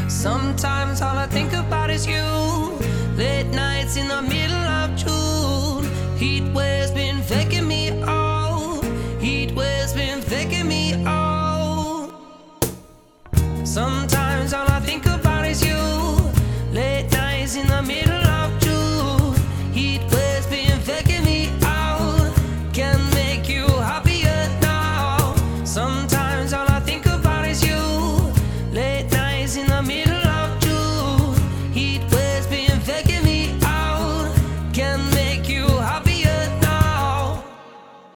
Sometimes all I think about is you. Late nights in the middle of June. Heat waves been faking me out. Heat waves been faking me out. Sometimes